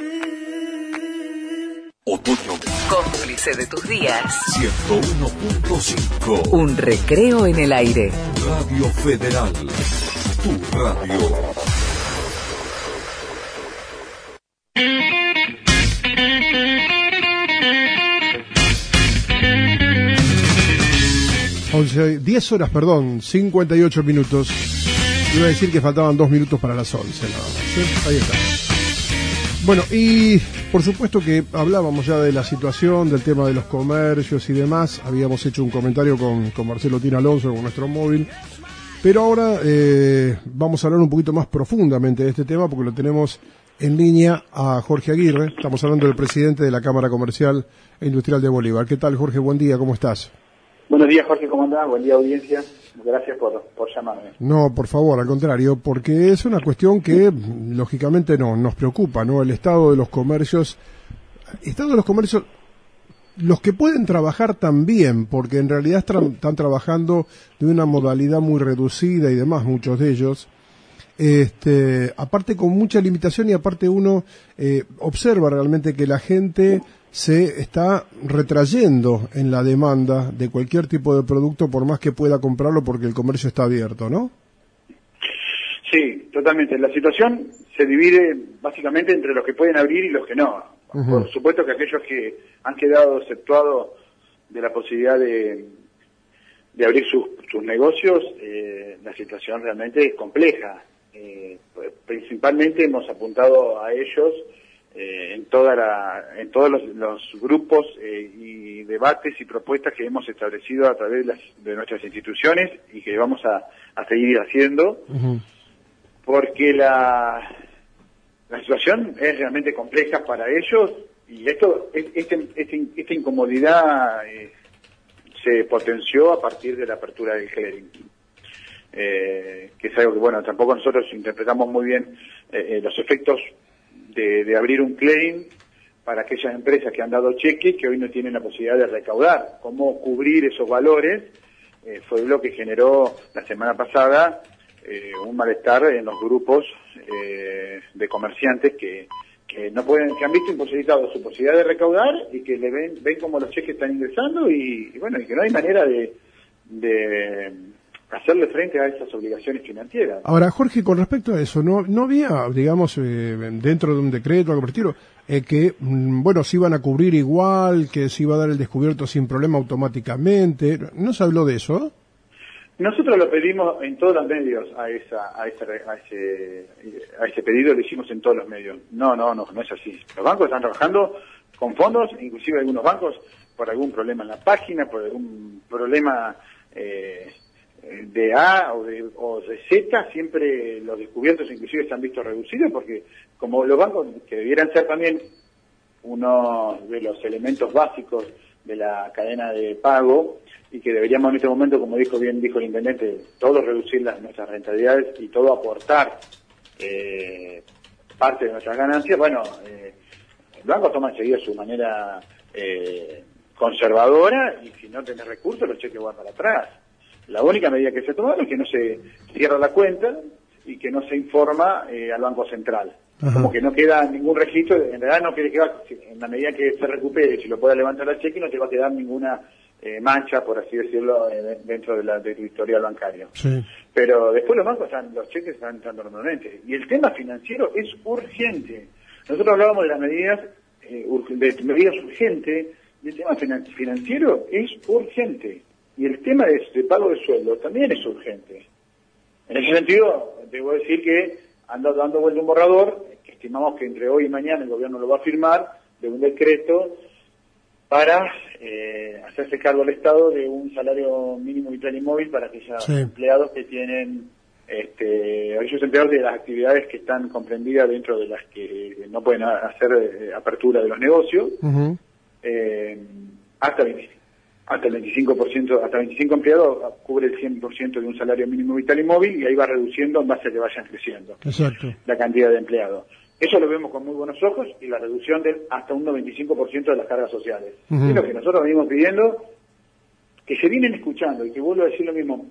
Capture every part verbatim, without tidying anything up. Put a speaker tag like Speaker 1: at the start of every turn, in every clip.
Speaker 1: Otoño.
Speaker 2: Cómplice de tus días.
Speaker 1: ciento uno punto cinco.
Speaker 2: Un recreo en el aire.
Speaker 1: Radio Federal. Tu radio.
Speaker 3: once, diez horas, perdón, cincuenta y ocho minutos. Iba a decir que faltaban dos minutos para las once, nada más. ¿Sí? Ahí está. Bueno, y por supuesto que hablábamos ya de la situación, del tema de los comercios y demás. Habíamos hecho un comentario con, con Marcelo Tina Alonso, con nuestro móvil. Pero ahora eh, vamos a hablar un poquito más profundamente de este tema porque lo tenemos en línea a Jorge Aguirre. Estamos hablando del presidente de la Cámara Comercial e Industrial de Bolívar. ¿Qué tal, Jorge? Buen día, ¿cómo estás?
Speaker 4: Buenos días, Jorge, ¿cómo andás? Buen día, audiencia. Gracias por, por llamarme.
Speaker 3: No, por favor, al contrario, porque es una cuestión que lógicamente no nos preocupa, ¿no? El estado de los comercios, estado de los comercios, los que pueden trabajar también, porque en realidad están, están trabajando de una modalidad muy reducida y demás, muchos de ellos, este, aparte con mucha limitación y aparte uno eh, observa realmente que la gente se está retrayendo en la demanda de cualquier tipo de producto por más que pueda comprarlo porque el comercio está abierto, ¿no?
Speaker 4: Sí, totalmente. La situación se divide básicamente entre los que pueden abrir y los que no. Uh-huh. Por supuesto que aquellos que han quedado exceptuados de la posibilidad de, de abrir sus, sus negocios, eh, la situación realmente es compleja. Eh, principalmente hemos apuntado a ellos Eh, en toda la, en todos los, los grupos eh, y debates y propuestas que hemos establecido a través de, las, de nuestras instituciones y que vamos a, a seguir haciendo, uh-huh. porque la, la situación es realmente compleja para ellos y esto, este, este, esta incomodidad eh, se potenció a partir de la apertura del clearing. Eh, que es algo que, bueno, tampoco nosotros interpretamos muy bien eh, eh, los efectos De, de abrir un clearing para aquellas empresas que han dado cheque que hoy no tienen la posibilidad de recaudar. Cómo cubrir esos valores eh, fue lo que generó la semana pasada eh, un malestar en los grupos eh, de comerciantes que, que no pueden, que han visto imposibilitado su posibilidad de recaudar y que le ven ven cómo los cheques están ingresando y, y bueno, y que no hay manera de, de hacerle frente a esas obligaciones financieras.
Speaker 3: Ahora, Jorge, con respecto a eso, ¿no no había, digamos, eh, dentro de un decreto, algo por el estilo, eh, que, mm, bueno, se iban a cubrir igual, que se iba a dar el descubierto sin problema automáticamente? ¿No se habló de eso?
Speaker 4: Nosotros lo pedimos en todos los medios, a esa a ese, a ese, a ese pedido lo hicimos en todos los medios. No, no, no, no es así. Los bancos están trabajando con fondos, inclusive algunos bancos, por algún problema en la página, por algún problema eh, de A o de, o de Z, siempre los descubiertos inclusive se han visto reducidos porque como los bancos, que debieran ser también uno de los elementos básicos de la cadena de pago y que deberíamos en este momento, como dijo bien dijo el intendente, todos reducir las, nuestras rentabilidades y todo aportar eh, parte de nuestras ganancias, bueno, eh, el banco toma enseguida su manera eh, conservadora y si no tenés recursos los cheques van para atrás. La única medida que se ha tomado es que no se cierra la cuenta y que no se informa eh, al Banco Central. Ajá. Como que no queda ningún registro, en realidad no quiere quedar, en la medida que se recupere, si lo pueda levantar el cheque, no te va a quedar ninguna eh, mancha, por así decirlo, eh, dentro de, la, de tu historial bancario. Sí. Pero después los bancos, están, los cheques están entrando normalmente. Y el tema financiero es urgente. Nosotros hablábamos de las medidas, eh, de medidas urgentes, y el tema financiero es urgente. Y el tema de, de pago de sueldo también es urgente. En ese sentido, debo decir que anda dando vuelta un borrador, que estimamos que entre hoy y mañana el gobierno lo va a firmar, de un decreto para eh, hacerse cargo al Estado de un salario mínimo vital y móvil para aquellos sí. empleados que tienen, este, aquellos empleados de las actividades que están comprendidas dentro de las que no pueden hacer eh, apertura de los negocios, uh-huh. eh, hasta veinticinco. Hasta el veinticinco por ciento, hasta veinticinco empleados cubre el cien por ciento de un salario mínimo vital y móvil y ahí va reduciendo en base a que vayan creciendo. Exacto. La cantidad de empleados. Eso lo vemos con muy buenos ojos y la reducción del hasta un noventa y cinco por ciento de las cargas sociales. Uh-huh. Es lo que nosotros venimos pidiendo, que se vienen escuchando y que vuelvo a decir lo mismo.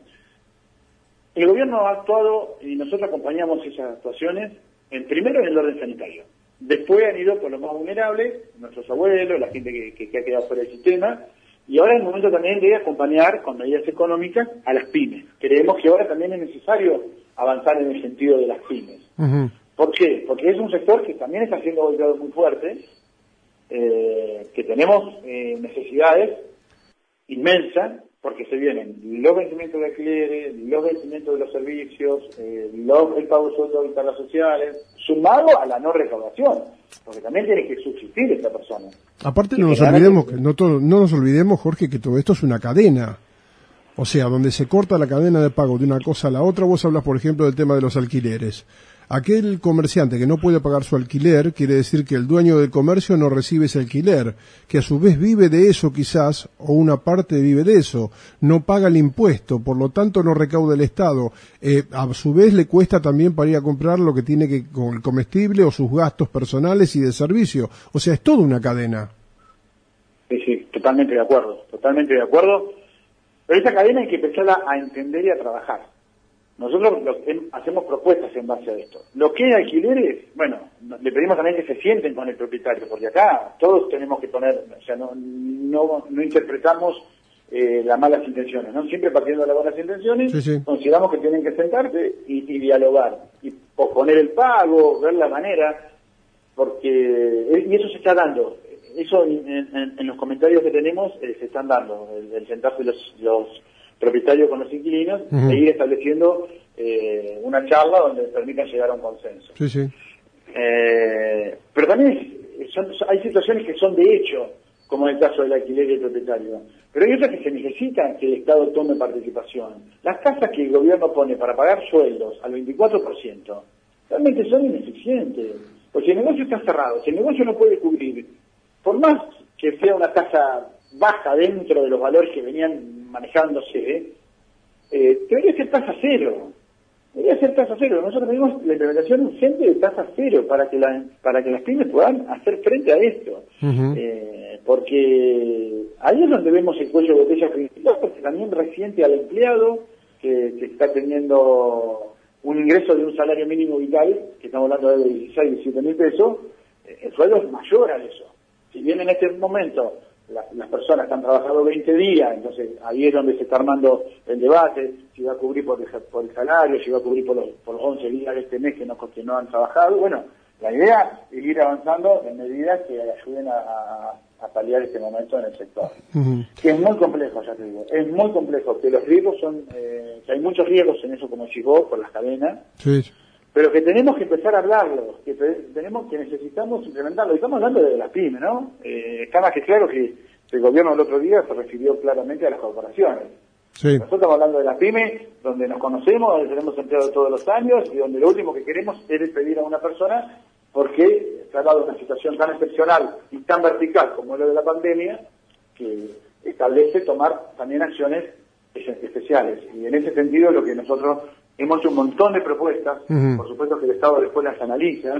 Speaker 4: El gobierno ha actuado y nosotros acompañamos esas actuaciones, en, primero en el orden sanitario. Después han ido por los más vulnerables, nuestros abuelos, la gente que, que, que ha quedado fuera del sistema, y ahora es el momento también de acompañar con medidas económicas a las pymes. Creemos que ahora también es necesario avanzar en el sentido de las pymes. Uh-huh. ¿Por qué? Porque es un sector que también está siendo golpeado muy fuerte, eh, que tenemos eh, necesidades inmensas, porque se vienen los vencimientos de alquileres, los vencimientos de los servicios, eh, los, el pago de sueldos y cargas sociales, sumado a la no recaudación, porque también tiene que subsistir esta persona.
Speaker 3: Aparte no nos olvidemos, que no, todo, no nos olvidemos, Jorge, que todo esto es una cadena. O sea, donde se corta la cadena de pago de una cosa a la otra. Vos hablas, por ejemplo, del tema de los alquileres. Aquel comerciante que no puede pagar su alquiler, quiere decir que el dueño del comercio no recibe ese alquiler, que a su vez vive de eso quizás, o una parte vive de eso, no paga el impuesto, por lo tanto no recauda el Estado. Eh, a su vez le cuesta también para ir a comprar lo que tiene que con el comestible o sus gastos personales y de servicio. O sea, es toda una cadena.
Speaker 4: Sí, sí, totalmente de acuerdo, totalmente de acuerdo. Pero esa cadena hay que empezarla a entender y a trabajar. Nosotros lo, en, hacemos propuestas en base a esto. Lo que es alquileres, bueno, le pedimos también que se sienten con el propietario, porque acá todos tenemos que poner, o sea, no no, no interpretamos eh, las malas intenciones, ¿no? Siempre partiendo de las buenas intenciones, sí, sí. Consideramos que tienen que sentarse y, y dialogar, y posponer el pago, ver la manera, porque, y eso se está dando. Eso en, en, en los comentarios que tenemos eh, se están dando, el, el sentarse los... los propietario con los inquilinos, uh-huh. E ir estableciendo eh, una charla donde permitan llegar a un consenso.
Speaker 3: Sí, sí.
Speaker 4: Eh, pero también son, hay situaciones que son de hecho, como en el caso del alquiler y el propietario. Pero hay otras que se necesitan que el Estado tome participación. Las tasas que el gobierno pone para pagar sueldos al veinticuatro por ciento realmente son ineficientes. Porque si el negocio está cerrado, si el negocio no puede cubrir, por más que sea una tasa baja dentro de los valores que venían manejándose, eh, debería ser tasa cero. Debería ser tasa cero. Nosotros tenemos la implementación urgente de tasa cero para que la, para que las pymes puedan hacer frente a esto. Uh-huh. Eh, porque ahí es donde vemos el cuello de botella principal, porque también resiente al empleado que, que está teniendo un ingreso de un salario mínimo vital, que estamos hablando de dieciséis, diecisiete mil pesos, eh, el sueldo es mayor a eso. Si bien en este momento La, las personas que han trabajado veinte días, entonces ahí es donde se está armando el debate, si va a cubrir por el, por el salario, si va a cubrir por los, por los once días de este mes que no, que no han trabajado. Bueno, la idea es ir avanzando en medidas que ayuden a, a, a paliar este momento en el sector. Uh-huh. Que es muy complejo, ya te digo, es muy complejo, que los riesgos son, eh, que hay muchos riesgos en eso, como decís vos, por las cadenas. Sí. Pero que tenemos que empezar a hablarlo, que tenemos que necesitamos implementarlo. Y estamos hablando de las pymes, ¿no? Eh, está más que claro que el gobierno el otro día se refirió claramente a las corporaciones. Sí. Nosotros estamos hablando de las pymes, donde nos conocemos, donde tenemos empleados todos los años y donde lo último que queremos es despedir a una persona porque se ha dado una situación tan excepcional y tan vertical como lo de la pandemia que establece tomar también acciones especiales. Y en ese sentido lo que nosotros hemos hecho un montón de propuestas, uh-huh. Por supuesto que el Estado después las analiza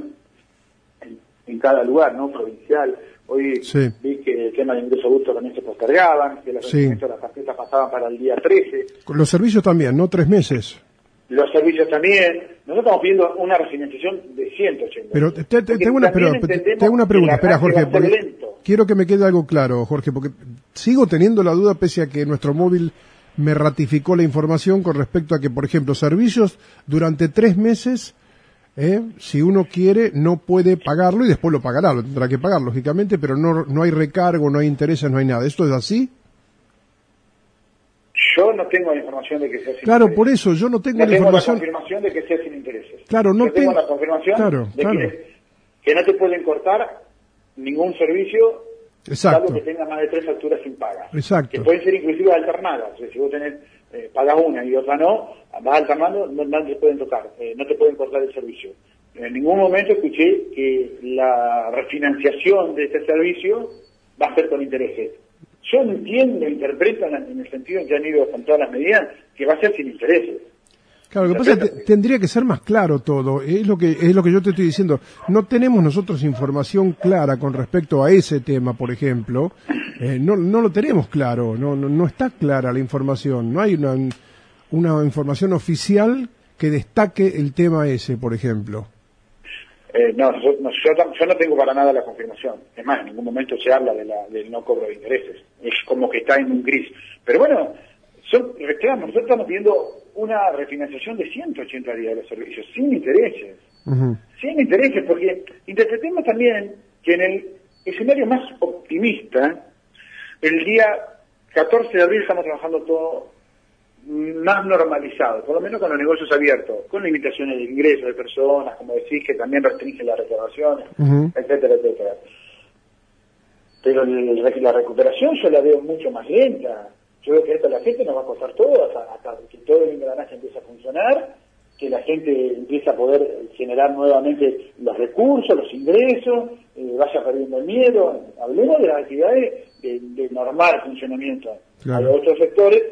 Speaker 4: en, en cada lugar, ¿no? Provincial. Hoy sí. Vi que el tema de ingreso bruto también se postergaban, que los sí. de las tarjetas pasaban para el día trece.
Speaker 3: Con los servicios también, ¿no? Tres meses.
Speaker 4: Los servicios también. Nosotros estamos pidiendo una refinanciación de ciento ochenta.
Speaker 3: Pero te, te, tengo, una, pero, tengo una pregunta, espera Jorge, porque quiero que me quede algo claro, Jorge, porque sigo teniendo la duda pese a que nuestro móvil me ratificó la información con respecto a que, por ejemplo, servicios durante tres meses, eh, si uno quiere, no puede pagarlo y después lo pagará, lo tendrá que pagar, lógicamente, pero no no hay recargo, no hay intereses, no hay nada. ¿Esto es así?
Speaker 4: Yo no tengo la información de que sea sin
Speaker 3: Claro,
Speaker 4: intereses.
Speaker 3: Por eso, yo no tengo
Speaker 4: no
Speaker 3: la
Speaker 4: tengo
Speaker 3: información.
Speaker 4: la confirmación de que sea sin intereses.
Speaker 3: Claro, no
Speaker 4: yo tengo
Speaker 3: te...
Speaker 4: la confirmación
Speaker 3: claro,
Speaker 4: de
Speaker 3: claro.
Speaker 4: Que, que no te pueden cortar ningún servicio.
Speaker 3: Exacto.
Speaker 4: Salvo que tenga más de tres facturas sin paga.
Speaker 3: Exacto.
Speaker 4: Que pueden ser inclusive alternadas. O sea, si vos tenés, eh, pagas una y otra no, vas alternando, no, no te pueden tocar, eh, no te pueden cortar el servicio. En ningún momento escuché que la refinanciación de este servicio va a ser con intereses. Yo entiendo, interpreto en, en el sentido en que han ido con todas las medidas, que va a ser sin intereses.
Speaker 3: Claro, lo que pasa es que tendría que ser más claro todo, es lo que es lo que yo te estoy diciendo. No tenemos nosotros información clara con respecto a ese tema, por ejemplo. Eh, no no lo tenemos claro, no, no no está clara la información. No hay una una información oficial que destaque el tema ese, por ejemplo.
Speaker 4: Eh, no, yo, no yo, yo no tengo para nada la confirmación. Es más, en ningún momento se habla de la, del no cobro de intereses. Es como que está en un gris. Pero bueno, son reclamos. Nosotros estamos pidiendo una refinanciación de ciento ochenta días de los servicios, sin intereses. Uh-huh. Sin intereses, porque interpretemos también que en el escenario más optimista, el día catorce de abril estamos trabajando todo más normalizado, por lo menos con los negocios abiertos, con limitaciones de ingresos de personas, como decís, que también restringen las recaudaciones, uh-huh. etcétera, etcétera. Pero el, la recuperación yo la veo mucho más lenta. Yo veo que esto a la gente nos va a costar todo, hasta, hasta que todo el engranaje empiece a funcionar, que la gente empiece a poder generar nuevamente los recursos, los ingresos, eh, vaya perdiendo el miedo. Hablemos de las actividades de, de normal funcionamiento. Claro. Hay otros sectores,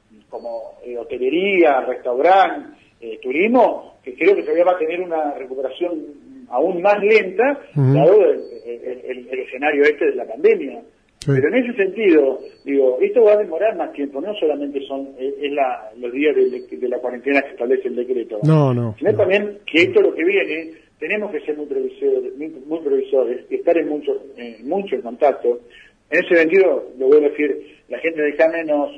Speaker 4: como eh, hotelería, restaurante, eh, turismo, que creo que todavía va a tener una recuperación aún más lenta, uh-huh. dado el, el, el, el escenario este de la pandemia. Sí. Pero en ese sentido, digo, esto va a demorar más tiempo, no solamente son es, es la, los días de, de la cuarentena que establece el decreto,
Speaker 3: no, no,
Speaker 4: sino
Speaker 3: no.
Speaker 4: también que esto lo que viene, tenemos que ser muy previsores, muy, muy previsores, estar en mucho, eh, mucho en contacto. En ese sentido, lo voy a decir, la gente de Jame nos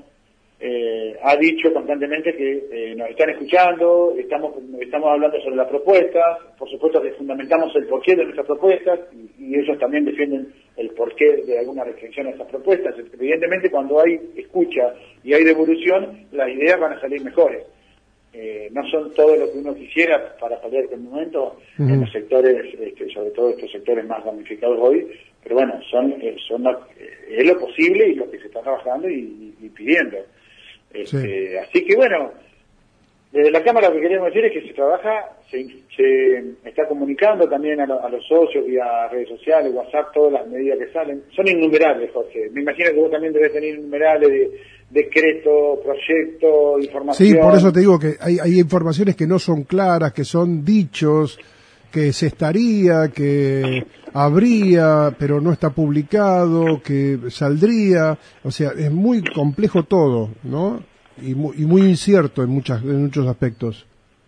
Speaker 4: eh, ha dicho constantemente que eh, nos están escuchando, estamos estamos hablando sobre las propuestas, por supuesto que fundamentamos el porqué de nuestras propuestas, y, y ellos también defienden el porqué de alguna restricción a esas propuestas. Evidentemente, cuando hay escucha y hay devolución, las ideas van a salir mejores. Eh, no son todo lo que uno quisiera para paliar este momento uh-huh. en los sectores, este, sobre todo estos sectores más damnificados hoy, pero bueno, son, eh, son eh, es lo posible y lo que se está trabajando y, y, y pidiendo. Este, sí. Así que bueno, desde la Cámara lo que queremos decir es que se trabaja, se, se está comunicando también a, lo, a los socios vía redes sociales, WhatsApp, todas las medidas que salen. Son innumerables, Jorge. Me imagino que vos también debes tener innumerables de decreto, proyecto, información.
Speaker 3: Sí, por eso te digo que hay, hay informaciones que no son claras, que son dichos, que se estaría, que habría, pero no está publicado, que saldría. O sea, es muy complejo todo, ¿no? Y muy, y muy incierto en muchas en muchos aspectos.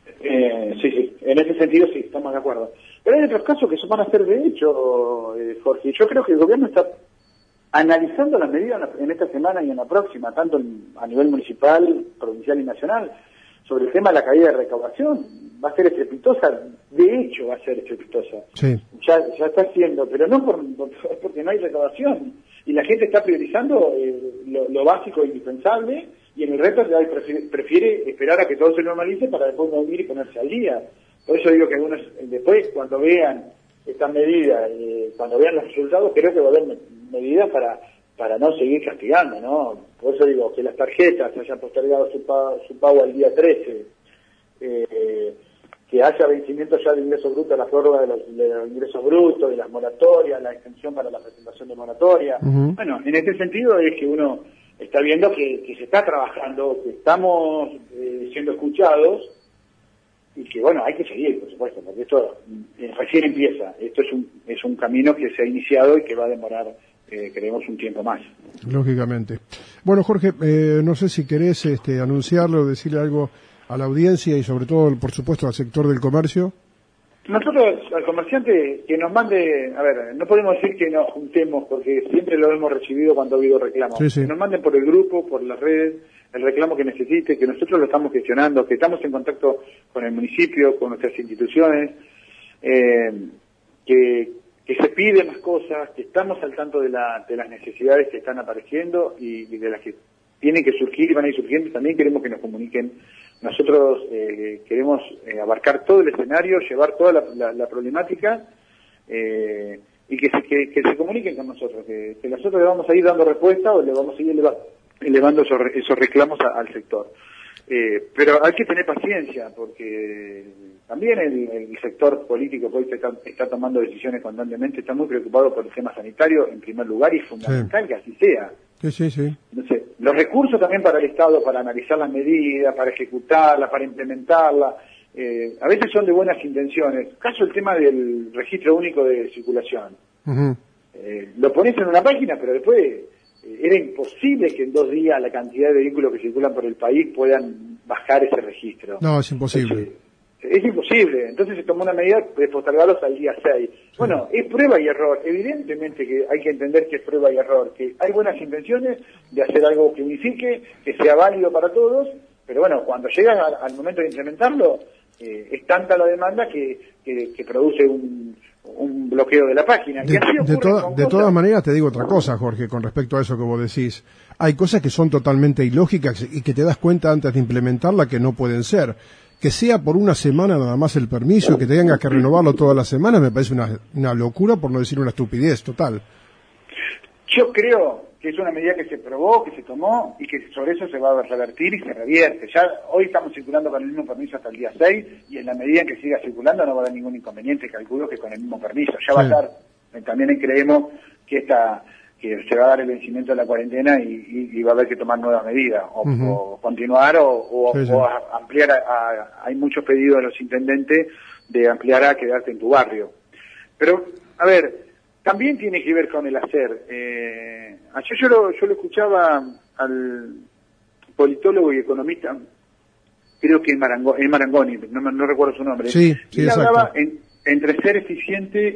Speaker 4: Eh, sí, sí, en ese sentido sí, estamos de acuerdo. Pero hay otros casos que se van a hacer de hecho, eh, Jorge. Yo creo que el gobierno está analizando las medidas en esta semana y en la próxima, tanto en, a nivel municipal, provincial y nacional, sobre el tema de la caída de recaudación. Va a ser estrepitosa, de hecho va a ser estrepitosa.
Speaker 3: Sí.
Speaker 4: Ya, ya está haciendo, pero no por, por, porque no hay recaudación. Y la gente está priorizando eh, lo, lo básico e indispensable, y en el resto prefiere, prefiere esperar a que todo se normalice para después no ir y ponerse al día. Por eso digo que algunos, después, cuando vean estas medidas, eh, cuando vean los resultados, creo que va a haber medidas para para no seguir castigando, ¿no? Por eso digo que las tarjetas hayan postergado su pago, su pago al día trece, eh, que haya vencimiento ya de ingreso bruto, la prórroga de los, de los ingresos brutos, de las moratorias, la extensión para la presentación de moratoria. Uh-huh. Bueno, en este sentido es que uno está viendo que, que se está trabajando, que estamos eh, siendo escuchados, y que bueno, hay que seguir, por supuesto, porque esto eh, recién empieza. Esto es un, es un camino que se ha iniciado y que va a demorar, eh, creemos, un tiempo más.
Speaker 3: Lógicamente. Bueno, Jorge, eh, no sé si querés este, anunciarlo, decirle algo a la audiencia y sobre todo, por supuesto, al sector del comercio.
Speaker 4: Nosotros, al comerciante, que nos mande, a ver, no podemos decir que nos juntemos, porque siempre lo hemos recibido cuando ha habido reclamos. Sí, sí. Que nos manden por el grupo, por las redes, el reclamo que necesite, que nosotros lo estamos gestionando, que estamos en contacto con el municipio, con nuestras instituciones, eh, que, que se piden más cosas, que estamos al tanto de, la, de las necesidades que están apareciendo y, y de las que tienen que surgir y van a ir surgiendo. También queremos que nos comuniquen. Nosotros eh, queremos eh, abarcar todo el escenario, llevar toda la, la, la problemática eh, y que se, que, que se comuniquen con nosotros, que, que nosotros le vamos a ir dando respuesta o le vamos a ir elevando, elevando esos, esos reclamos a, al sector. Eh, pero hay que tener paciencia, porque también el, el sector político que hoy está, está tomando decisiones constantemente está muy preocupado por el tema sanitario en primer lugar, y es fundamental sí. que así sea.
Speaker 3: Sí, sí, sí.
Speaker 4: Entonces, los recursos también para el Estado, para analizar las medidas, para ejecutarlas, para implementarlas, eh, a veces son de buenas intenciones. Caso el tema del registro único de circulación. Uh-huh. Eh, lo pones en una página, pero después eh, era imposible que en dos días la cantidad de vehículos que circulan por el país puedan bajar ese registro.
Speaker 3: No, es imposible.
Speaker 4: Entonces, es imposible. Entonces se tomó una medida de postergarlos al día seis. Bueno, es prueba y error. Evidentemente que hay que entender que es prueba y error, que hay buenas intenciones de hacer algo que unifique, que sea válido para todos, pero bueno, cuando llegan al, al momento de implementarlo, eh, es tanta la demanda que, que, que produce un, un bloqueo de la página.
Speaker 3: De,
Speaker 4: y así
Speaker 3: de, toda, de
Speaker 4: cosas...
Speaker 3: todas maneras te digo otra cosa, Jorge, con respecto a eso que vos decís. Hay cosas que son totalmente ilógicas y que te das cuenta antes de implementarla que no pueden ser. Que sea por una semana nada más el permiso y que tengas que renovarlo toda la semana me parece una, una locura, por no decir una estupidez total.
Speaker 4: Yo creo que es una medida que se probó, que se tomó y que sobre eso se va a revertir y se revierte. Ya hoy estamos circulando con el mismo permiso hasta el día seis y en la medida en que siga circulando no va a haber ningún inconveniente, calculo que con el mismo permiso. Ya sí. Va a estar, también creemos que esta que se va a dar el vencimiento de la cuarentena y, y, y va a haber que tomar nuevas medidas, o, uh-huh. o continuar o, o, sí, sí. o a, ampliar. A, a, hay muchos pedidos de los intendentes de ampliar a quedarte en tu barrio. Pero, a ver, también tiene que ver con el hacer. Eh, ayer yo lo, yo lo escuchaba al politólogo y economista, creo que es Marango, Marangoni, no, no recuerdo su nombre.
Speaker 3: Sí, sí,
Speaker 4: y él
Speaker 3: exacto.
Speaker 4: hablaba en, entre ser eficiente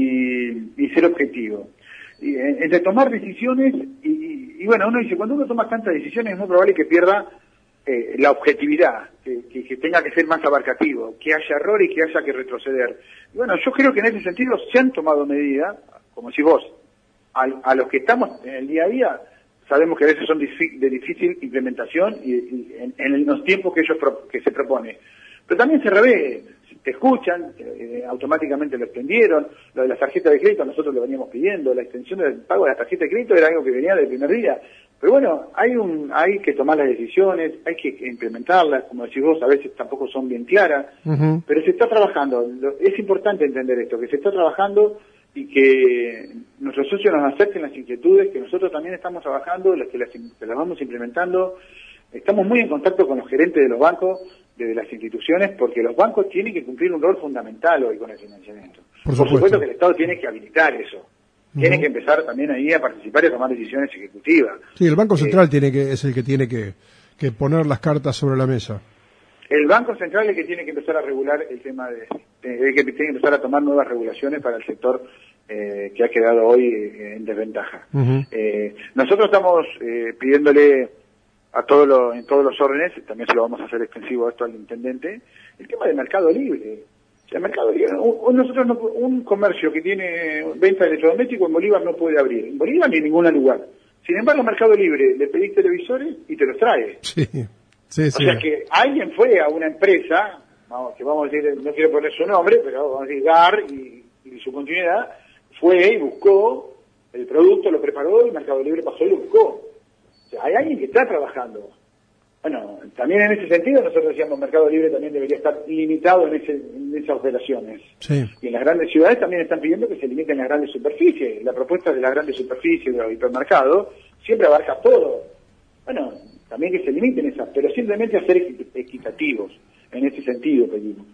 Speaker 4: y, y ser objetivo. Y, entre tomar decisiones y, y, y bueno, uno dice, cuando uno toma tantas decisiones es muy probable que pierda eh, la objetividad, que, que, que tenga que ser más abarcativo, que haya error y que haya que retroceder. Y bueno, yo creo que en ese sentido se han tomado medidas, como si vos, a, a los que estamos en el día a día, sabemos que a veces son de difícil implementación y, y en, en los tiempos que ellos pro, que se propone. Pero también se revés, te escuchan, eh, automáticamente lo extendieron, lo de las tarjetas de crédito nosotros lo veníamos pidiendo, la extensión del pago de las tarjetas de crédito era algo que venía del primer día. Pero bueno, hay un hay que tomar las decisiones, hay que, que implementarlas, como decís vos, a veces tampoco son bien claras, uh-huh. pero se está trabajando. Es importante entender esto, que se está trabajando y que nuestros socios nos acepten las inquietudes, que nosotros también estamos trabajando, las que las, que las vamos implementando. Estamos muy en contacto con los gerentes de los bancos, de las instituciones, porque los bancos tienen que cumplir un rol fundamental hoy con el financiamiento.
Speaker 3: Por supuesto,
Speaker 4: Por supuesto que el Estado tiene que habilitar eso. Uh-huh. Tiene que empezar también ahí a participar y a tomar decisiones ejecutivas.
Speaker 3: Sí, el Banco Central eh, tiene que es el que tiene que, que poner las cartas sobre la mesa.
Speaker 4: El Banco Central es el que tiene que empezar a regular el tema de, de, de que tiene que empezar a tomar nuevas regulaciones para el sector eh, que ha quedado hoy eh, en desventaja. Uh-huh. Eh, nosotros estamos eh, pidiéndole a todos los, en todos los órdenes, también se lo vamos a hacer extensivo a esto al intendente, el tema del mercado libre. O sea, el mercado libre, un, nosotros no, un comercio que tiene venta de electrodomésticos en Bolívar no puede abrir, en Bolívar ni en ningún lugar. Sin embargo, el mercado libre, le pedís televisores y te los trae.
Speaker 3: Sí, sí, sí.
Speaker 4: O sea que alguien fue a una empresa, vamos, que vamos a decir, no quiero poner su nombre, pero vamos a decir G A R y, y su continuidad, fue y buscó el producto, lo preparó y el mercado libre pasó y lo buscó. O sea, hay alguien que está trabajando. Bueno, también en ese sentido nosotros decíamos Mercado Libre también debería estar limitado en, ese, en esas operaciones.
Speaker 3: Sí.
Speaker 4: Y en las grandes ciudades también están pidiendo que se limiten las grandes superficies. La propuesta de las grandes superficies, de los hipermercados, siempre abarca todo. Bueno, también que se limiten esas, pero simplemente a ser equitativos. En ese sentido pedimos.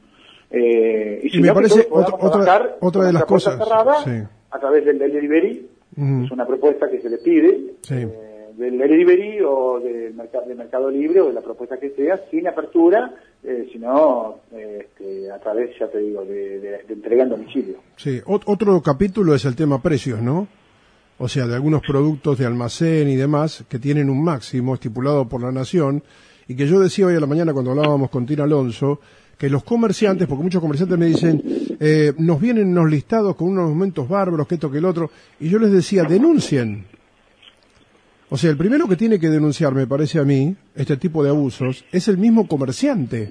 Speaker 4: Eh, y, y si
Speaker 3: me
Speaker 4: no,
Speaker 3: parece
Speaker 4: que otra,
Speaker 3: otra, otra de las cosas
Speaker 4: cerrada,
Speaker 3: sí.
Speaker 4: a través del delivery, uh-huh. es una propuesta que se le pide.
Speaker 3: Sí.
Speaker 4: Eh, del delivery o del mercado, del mercado libre o de la propuesta que sea, sin apertura, eh, sino eh, este, a través, ya te digo, de, de, de entrega en domicilio.
Speaker 3: Sí, Ot- otro capítulo es el tema precios, ¿no? O sea, de algunos productos de almacén y demás que tienen un máximo estipulado por la Nación y que yo decía hoy a la mañana cuando hablábamos con Tina Alonso que los comerciantes, porque muchos comerciantes me dicen, eh, nos vienen unos listados con unos aumentos bárbaros, que esto, que el otro, y yo les decía, denuncien. O sea, el primero que tiene que denunciar, me parece a mí, este tipo de abusos, es el mismo comerciante.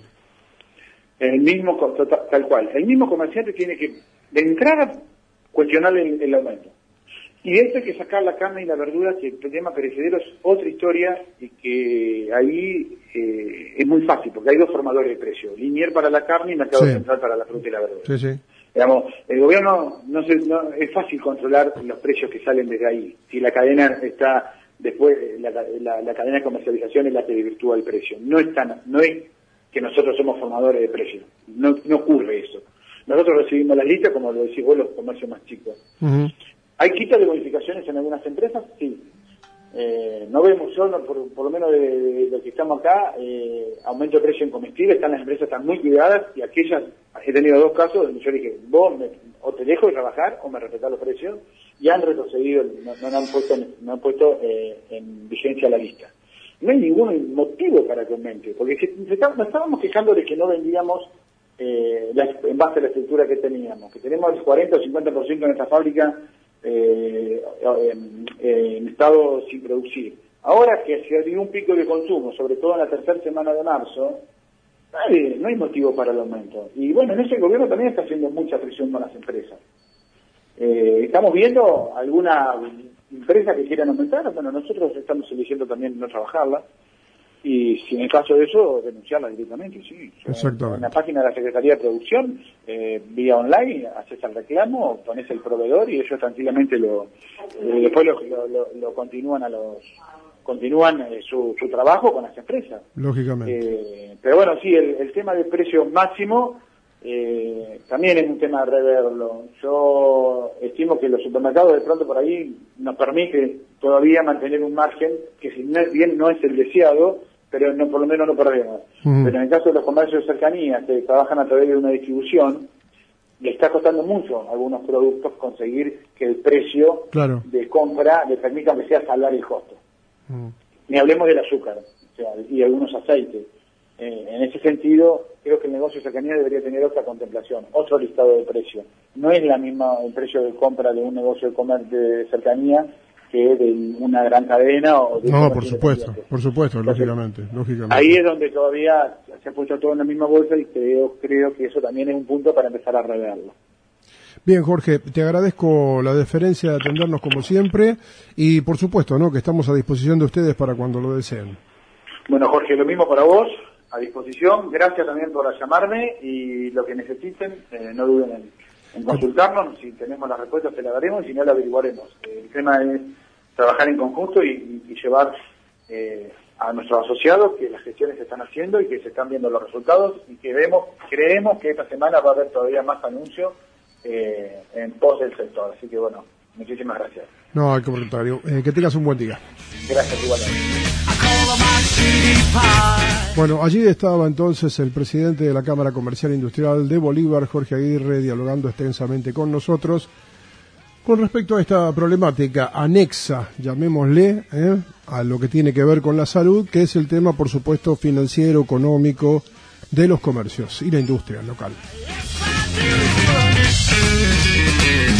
Speaker 4: El mismo, tal cual, el mismo comerciante tiene que, de entrada, cuestionar el, el aumento. Y de esto hay que sacar la carne y la verdura, que el tema perecedero es otra historia y que ahí eh, es muy fácil, porque hay dos formadores de precios, Linier para la carne y Mercado
Speaker 3: sí.
Speaker 4: Central para la fruta y la verdura.
Speaker 3: Sí, sí.
Speaker 4: Digamos, el gobierno, no, se, no es fácil controlar los precios que salen desde ahí. Si la cadena está... Después, la, la, la cadena de comercialización es la que desvirtúa el precio. No es, tan, no es que nosotros somos formadores de precios. No, no ocurre eso. Nosotros recibimos las listas, como lo decís vos, los comercios más chicos. Uh-huh. ¿Hay quitas de bonificaciones en algunas empresas? Sí. Eh, no vemos, yo no, por, por lo menos de, de lo que estamos acá, eh, aumento de precio en comestibles, están las empresas están muy cuidadas, y aquellas, he tenido dos casos donde yo dije, vos me, o te dejo de trabajar o me respetás los precios, y han retrocedido, no, no han puesto, no han puesto eh, en vigencia la lista. No hay ningún motivo para que aumente, porque si, si está, nos estábamos quejando de que no vendíamos eh, la, en base a la estructura que teníamos, que tenemos el cuarenta o cincuenta por ciento de nuestra fábrica Eh, en, en estado sin producir. Ahora que se ha tenido un pico de consumo, sobre todo en la tercera semana de marzo, nadie, no hay motivo para el aumento. Y bueno, en ese gobierno también está haciendo mucha presión con las empresas. Eh, estamos viendo alguna empresa que quieran aumentar, bueno, nosotros estamos eligiendo también no trabajarla, y si en el caso de eso, denunciarla directamente, sí.
Speaker 3: Exactamente.
Speaker 4: En la página de la Secretaría de Producción, eh, vía online, haces el reclamo, pones el proveedor y ellos tranquilamente lo, eh, después lo, lo, lo, lo continúan a los, continúan eh, su, su trabajo con las empresas.
Speaker 3: Lógicamente.
Speaker 4: Eh, pero bueno, sí, el, el tema del precio máximo, eh, también es un tema de reverlo. Yo estimo que los supermercados de pronto por ahí nos permite todavía mantener un margen que si bien no es el deseado, pero no, por lo menos no perdemos. Uh-huh. Pero en el caso de los comercios de cercanía que trabajan a través de una distribución, le está costando mucho a algunos productos conseguir que el precio
Speaker 3: claro.
Speaker 4: de compra le permita que sea salvar el costo. Uh-huh. Ni hablemos del azúcar, o sea, y algunos aceites. Eh, en ese sentido, creo que el negocio de cercanía debería tener otra contemplación, otro listado de precios. No es la misma el precio de compra de un negocio de comercio de cercanía que de una gran cadena o de
Speaker 3: no, por supuesto, por supuesto, Entonces, lógicamente, lógicamente.
Speaker 4: Ahí es donde todavía se ha puesto todo en la misma bolsa y creo, creo que eso también es un punto para empezar a reverlo.
Speaker 3: Bien, Jorge, te agradezco la deferencia de atendernos como siempre y por supuesto, ¿no?, que estamos a disposición de ustedes para cuando lo deseen.
Speaker 4: Bueno, Jorge, lo mismo para vos, a disposición. Gracias también por llamarme y lo que necesiten, eh, no duden en, en consultarnos. Si tenemos las respuestas, te las daremos y si no, la averiguaremos. El tema es trabajar en conjunto y, y, y llevar eh, a nuestros asociados que las gestiones se están haciendo y que se están viendo los resultados y que vemos, creemos que esta semana va a haber todavía más anuncios eh, en pos del sector. Así que bueno, muchísimas gracias.
Speaker 3: No, al contrario. Eh, que tengas un buen día.
Speaker 4: Gracias, igualmente.
Speaker 3: Bueno, allí estaba entonces el presidente de la Cámara Comercial Industrial de Bolívar, Jorge Aguirre, dialogando extensamente con nosotros con respecto a esta problemática anexa, llamémosle, ¿eh? a lo que tiene que ver con la salud, que es el tema, por supuesto, financiero, económico de los comercios y la industria local.